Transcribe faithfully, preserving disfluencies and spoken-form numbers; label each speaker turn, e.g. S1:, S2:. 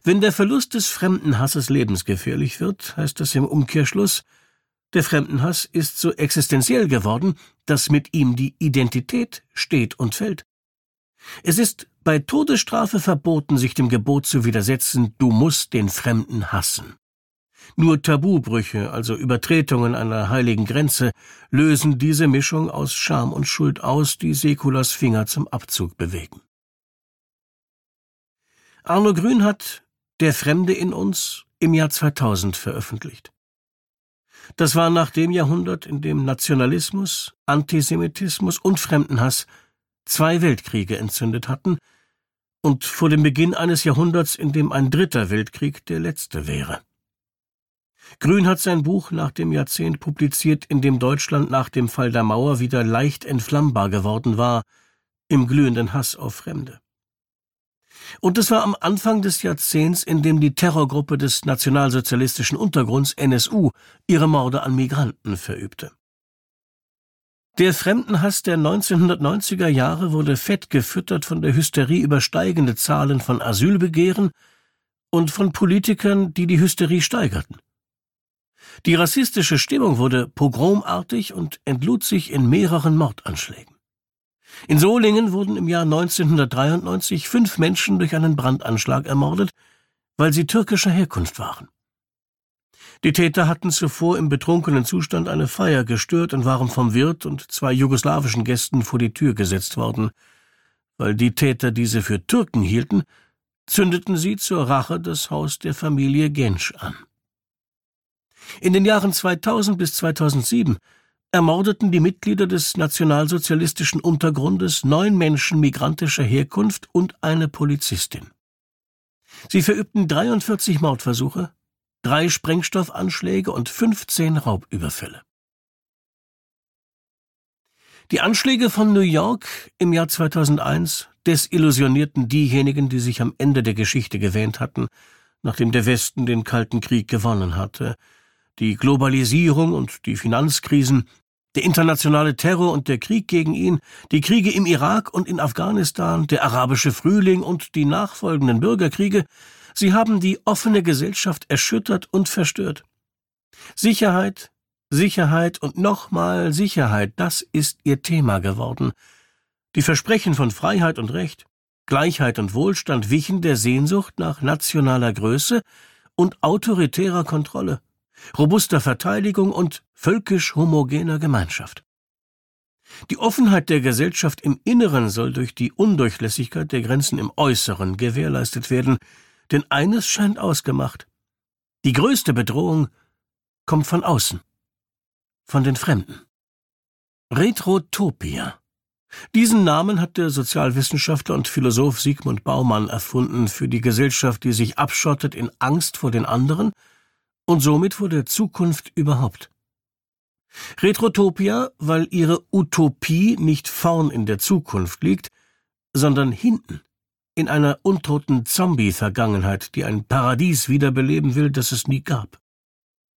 S1: Wenn der Verlust des Fremdenhasses lebensgefährlich wird, heißt das im Umkehrschluss, der Fremdenhass ist so existenziell geworden, dass mit ihm die Identität steht und fällt. Es ist bei Todesstrafe verboten, sich dem Gebot zu widersetzen, du musst den Fremden hassen. Nur Tabubrüche, also Übertretungen einer heiligen Grenze, lösen diese Mischung aus Scham und Schuld aus, die Säkulars Finger zum Abzug bewegen. Arno Grün hat »Der Fremde in uns« im Jahr zweitausend veröffentlicht. Das war nach dem Jahrhundert, in dem Nationalismus, Antisemitismus und Fremdenhass zwei Weltkriege entzündet hatten und vor dem Beginn eines Jahrhunderts, in dem ein dritter Weltkrieg der letzte wäre. Grün hat sein Buch nach dem Jahrzehnt publiziert, in dem Deutschland nach dem Fall der Mauer wieder leicht entflammbar geworden war, im glühenden Hass auf Fremde. Und es war am Anfang des Jahrzehnts, in dem die Terrorgruppe des nationalsozialistischen Untergrunds N S U ihre Morde an Migranten verübte. Der Fremdenhass der neunzehnhundertneunziger Jahre wurde fett gefüttert von der Hysterie über steigende Zahlen von Asylbegehren und von Politikern, die die Hysterie steigerten. Die rassistische Stimmung wurde pogromartig und entlud sich in mehreren Mordanschlägen. In Solingen wurden im Jahr neunzehnhundertdreiundneunzig fünf Menschen durch einen Brandanschlag ermordet, weil sie türkischer Herkunft waren. Die Täter hatten zuvor im betrunkenen Zustand eine Feier gestört und waren vom Wirt und zwei jugoslawischen Gästen vor die Tür gesetzt worden. Weil die Täter diese für Türken hielten, zündeten sie zur Rache das Haus der Familie Gensch an. In den Jahren zweitausend bis zweitausendsieben ermordeten die Mitglieder des nationalsozialistischen Untergrundes neun Menschen migrantischer Herkunft und eine Polizistin. Sie verübten dreiundvierzig Mordversuche, drei Sprengstoffanschläge und fünfzehn Raubüberfälle. Die Anschläge von New York im Jahr zweitausendeins desillusionierten diejenigen, die sich am Ende der Geschichte gewähnt hatten, nachdem der Westen den Kalten Krieg gewonnen hatte. Die Globalisierung und die Finanzkrisen, der internationale Terror und der Krieg gegen ihn, die Kriege im Irak und in Afghanistan, der arabische Frühling und die nachfolgenden Bürgerkriege, sie haben die offene Gesellschaft erschüttert und verstört. Sicherheit, Sicherheit und nochmal Sicherheit, das ist ihr Thema geworden. Die Versprechen von Freiheit und Recht, Gleichheit und Wohlstand wichen der Sehnsucht nach nationaler Größe und autoritärer Kontrolle, robuster Verteidigung und völkisch homogener Gemeinschaft. Die Offenheit der Gesellschaft im Inneren soll durch die Undurchlässigkeit der Grenzen im Äußeren gewährleistet werden, denn eines scheint ausgemacht: Die größte Bedrohung kommt von außen, von den Fremden. Retrotopia. Diesen Namen hat der Sozialwissenschaftler und Philosoph Sigmund Baumann erfunden für die Gesellschaft, die sich abschottet in Angst vor den anderen und somit vor der Zukunft überhaupt. Retrotopia, weil ihre Utopie nicht vorn in der Zukunft liegt, sondern hinten, in einer untoten Zombie-Vergangenheit, die ein Paradies wiederbeleben will, das es nie gab.